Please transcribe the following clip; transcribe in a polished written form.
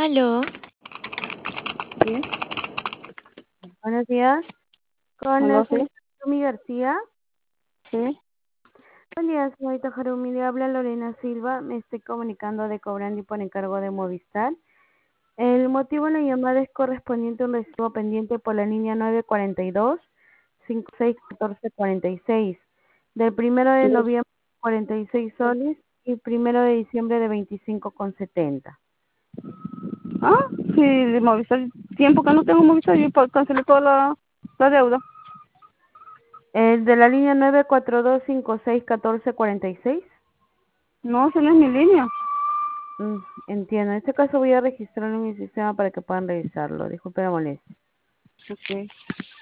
Aló, Sí, Buenos días, con la aló, sí, señorita Harumi García. sí. Buen día, señorita Harumi, le habla Lorena Silva, me estoy comunicando de Cobrando y por encargo de Movistar. El motivo de la llamada es correspondiente a un recibo pendiente por la línea 942-561446, del 1 de noviembre 46 soles y 1 de diciembre de 25,70. Ah, sí, de Movistar. Tiempo que no tengo Movistar, yo cancelé toda la deuda. El de la línea 942-561446. No, esa no es mi línea. Entiendo. En este caso voy a registrarlo en mi sistema para que puedan revisarlo. Disculpe la molestia. Ok.